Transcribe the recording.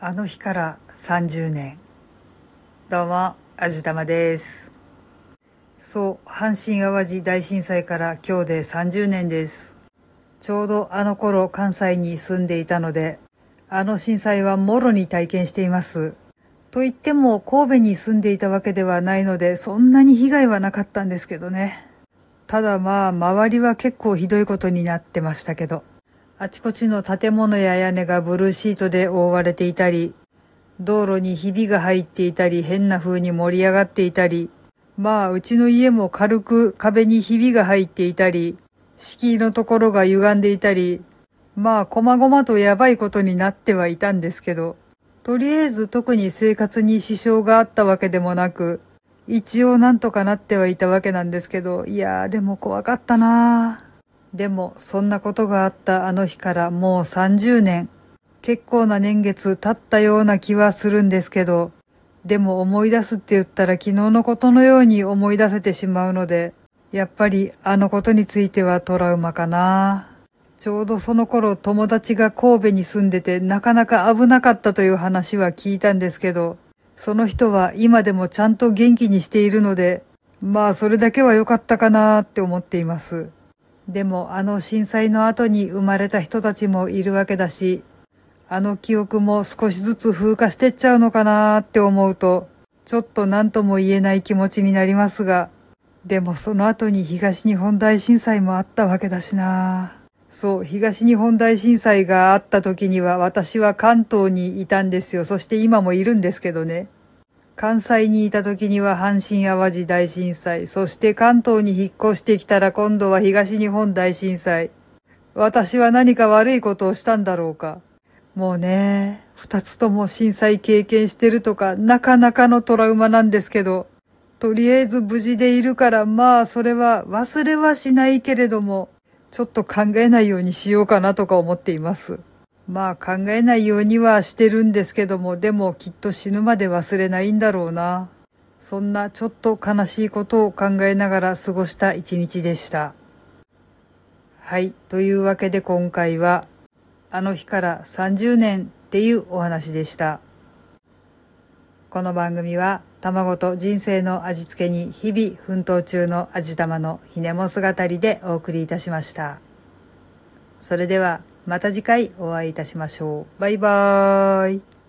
あの日から30年。どうも、あじたまです。そう、阪神淡路大震災から今日で30年です。ちょうどあの頃関西に住んでいたので、あの震災はもろに体験しています。と言っても神戸に住んでいたわけではないので、そんなに被害はなかったんですけどね。ただ周りは結構ひどいことになってましたけど。あちこちの建物や屋根がブルーシートで覆われていたり、道路にひびが入っていたり、変な風に盛り上がっていたり、うちの家も軽く壁にひびが入っていたり、敷居のところが歪んでいたり、細々とやばいことになってはいたんですけど、とりあえず特に生活に支障があったわけでもなく、一応なんとかなってはいたわけなんですけど、でも怖かったなぁ。でも、そんなことがあったあの日からもう30年。結構な年月経ったような気はするんですけど、でも思い出すって言ったら昨日のことのように思い出せてしまうので、やっぱりあのことについてはトラウマかな。ちょうどその頃友達が神戸に住んでてなかなか危なかったという話は聞いたんですけど、その人は今でもちゃんと元気にしているので、それだけは良かったかなって思っています。でもあの震災の後に生まれた人たちもいるわけだし、あの記憶も少しずつ風化してっちゃうのかなーって思うと、ちょっと何とも言えない気持ちになりますが、でもその後に東日本大震災もあったわけだしな。そう、東日本大震災があった時には私は関東にいたんですよ。そして今もいるんですけどね。関西にいた時には阪神淡路大震災、そして関東に引っ越してきたら今度は東日本大震災。私は何か悪いことをしたんだろうか。もうね、二つとも震災経験してるとか、なかなかのトラウマなんですけど、とりあえず無事でいるから、それは忘れはしないけれども、ちょっと考えないようにしようかなとか思っています。考えないようにはしてるんですけども、でもきっと死ぬまで忘れないんだろうな。そんなちょっと悲しいことを考えながら過ごした一日でした。はい。というわけで今回は、あの日から30年っていうお話でした。この番組は卵と人生の味付けに日々奮闘中の味玉のひねも姿でお送りいたしました。それではまた次回お会いいたしましょう。バイバーイ。